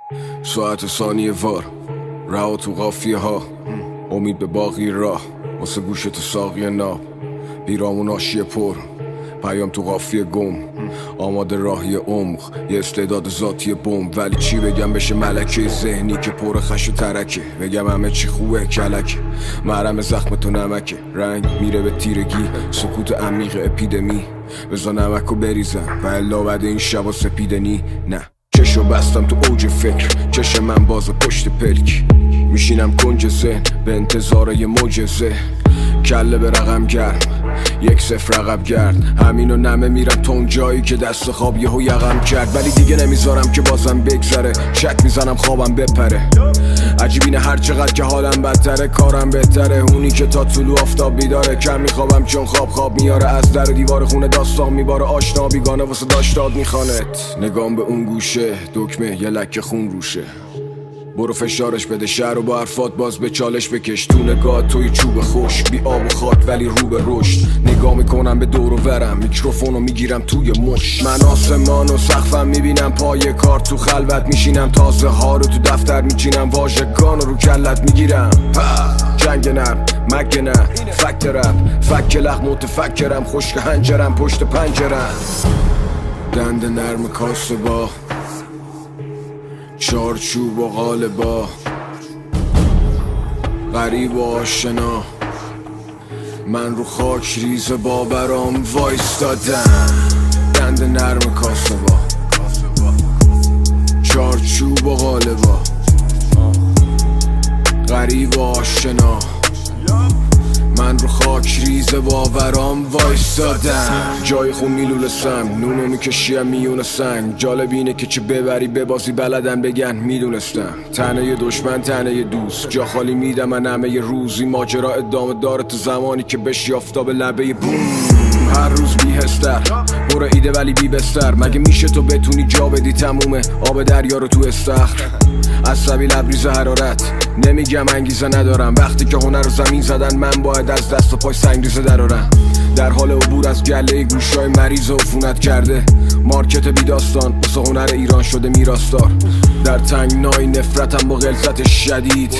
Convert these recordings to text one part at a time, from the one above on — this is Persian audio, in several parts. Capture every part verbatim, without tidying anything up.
ساعت ثانیه وار رها تو قافیه ها، امید به باقی راه واسه گوش تو ساقی ناب، بیرامون آشی پر پیام تو قافیه گم، آماده راهی عمق یه استعداد ذاتی بم. ولی چی بگم بشه ملکه ذهنی که پر خش و ترکه، بگم همه چی خوبه کلک محرم زخم تو نمکه، رنگ میره به تیرگی سکوت عمیق اپیدمی، بزا نمکو بریزم و الا بعد این شبا سپیدنی. نه چشو بستم تو اوج فکر، چش من باز پشت پلک، میشینم کنج ذهن به انتظار یه معجزه، کله به رقم گرم یک صفر رقم گرد، همینو نمه میرم تا اون جایی که دست خواب یهو یقم کرد. ولی دیگه نمیذارم که بازم بگذره، شک میزنم خوابم بپره، عجیب اینه هر چقدر که حالم بدتره کارم بهتره، اونی که تا طلوع آفتاب بیداره، کم میخوابم چون خواب خواب میاره، از در و دیوار خونه داستان میباره، آشنا بیگانه واسه داشتاد میخوانت، نگام به اون گوشه دکمه یه لکه خون روشه، برو فشارش بده شهر و با حرفات باز به چالش بکش، تو نگاه توی چوب خشک بی آب و خاک ولی رو به رشد، نگاه میکنم به دور و ورم میکروفونو میگیرم توی مش، من آسمان و سقفم میبینم پای کار، تو خلوت میشینم تازه ها رو تو دفتر میچینم، واژگان رو کلت میگیرم، جنگ نرم مگه نه فکت رپ فک لخ متفکرم، خشک هنجرم پشت پنجرم، دند نرم کاسه با چارچوب و غالبا، غریب و آشنا من رو خاک ریز باورام وایستادم، دند نرم کاسه با چارچوب و غالبا، غریب و آشنا من رو خاک ریز باورام وایستادم، جای خون میلول سنگ نونو میکشیم میون سنگ، جالب اینه که چه ببری ببازی بلدن بگن میدونستم، تنه دشمن تنه دوست جا خالی میدم من همه روزی، ماجرا ادامه داره تو زمانی که بشی آفتاب لبه بوم، هر روز بیهستر برو ایده ولی بی بستر، مگه میشه تو بتونی جا بدی تمومه آب دریا رو تو استخر، عصبی لبریز حرارت نمیگم انگیزه ندارم، وقتی که هنر رو زمین زدن من باید از دست و پای سنگریزه درارم، در حال عبور از گله گوشای مریض و عفونت کرده، مارکت بی داستان واسه هنر ایران شده میراثدار، در تنگنای نفرتم با غلظت شدید،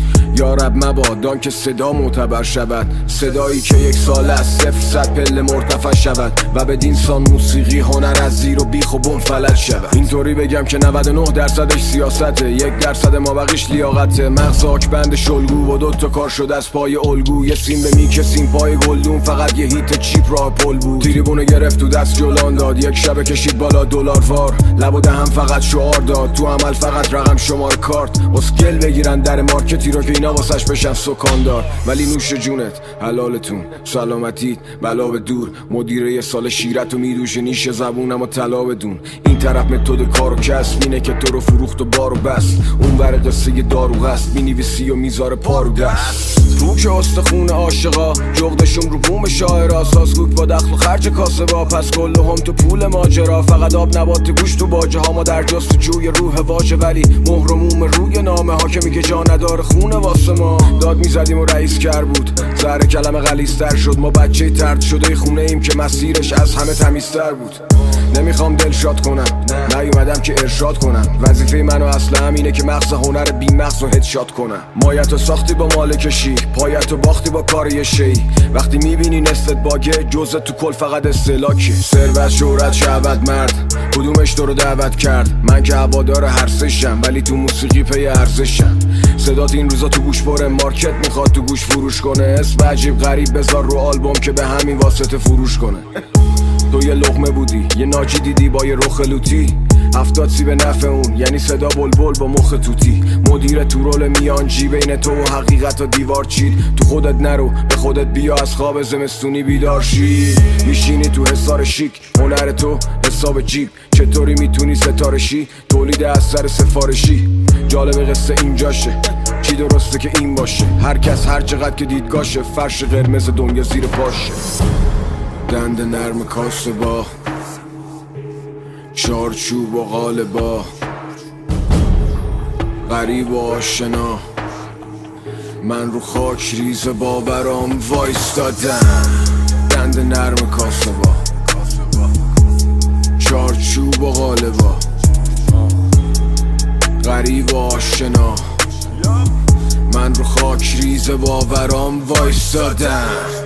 یا رب مبادان که صدا معتبر شود، صدایی که یک سال از صفر صد پله مرتفع شود و به دینسان موسیقی هنر از زیر و بیخ و بن فلج شود، اینطوری بگم که نود و نه درصدش سیاسته، یک درصد ما بقیش لیاقته، مغز آکبند شلگو و دوتا کار شده از پای الگو، یه سیم به میکسیم پای گلدون فقط یه هیت چیپ راه پل بود، تریبونه گرفت تو دست جلان داد، یک شب کشید بالا دلار وار، لب و دهم فقط شعار داد، تو عمل فقط رقم شمار کارت، اسکل بگیرن در مارکتی رو که اینا واسش بشن سکاندار، ولی نوش جونت حلالتون سلامتیت بلا به دور، مدیره یه سال شیرت و میدوشه نیش زبونم و طلا بدون، این طرف متد کار و کسب اینه که تو رو فروخت و بار و بست، اون ور قصه یه دارو غست مینویسی و میذاره پارو دست، رو که استخون عاشقا جغدشون رو بوم شاعرا، سازگوک با دخل و خرج کاسه با، پس کل هم تو پول ماجرا، فقط آب نبات گوش تو باجه ها، ما در جست جوی روح واژه ولی مهرموم روی نامه ها که میگه جا نداره خونه واسه ما، داد میزدیم و رئیس کر بود زهر کلمه غلیظ‌تر شد، ما بچه ترد شده خونه ایم که مسیرش از همه تمیزتر بود، نمیخوام دلشاد کنم نیومدم که ارشاد کنم، وظیفه منو اصلا همینه که مغز هنر بی مغز رو هدشات کنم، مایتو ساختی با مالکشی پایتو باختی با کار یه شی، وقتی میبینی نستت باگه جزء تو کل فقط استهلاکه، ثروت شهرت شهوت مرد کدومش تو رو دعوت کرد، من که هوادار هر سشم ولی تو موسیقی پی ارزشم، صدات این روزا تو گوش پره مارکت میخواد تو گوش فروش کنه، اسم عجیب غریب بذار رو آلبوم که به همین واسطه فروش کنه، تو یه لقمه بودی یه ناجی دیدی با یه رخ لوتی، هفتاد سی به نفع اون یعنی صدا بلبل با مخ توتی، مدیر تو رول میانجی بین تو و حقیقت و دیوار چید، تو خودت نرو به خودت بیا از خواب زمستونی بیدار شی، میشینی تو حصار شیک هنر تو حساب جیب، چطوری میتونی ستاره شی تولید اثر سفارشی، جالب قصه اینجاشه چی درسته که این باشه، هر کس هر چقدر که دیدگاشه، فرش قرمز دنیا زیر پاشه، دند نرم کاسه با چارچوب و غالبا، غریب و آشنا من رو خاک ریز باورام وایستادم، دند نرم کاسه با چارچوب و غالبا، غریب و آشنا، من رو خاک ریز باورام وایستادم.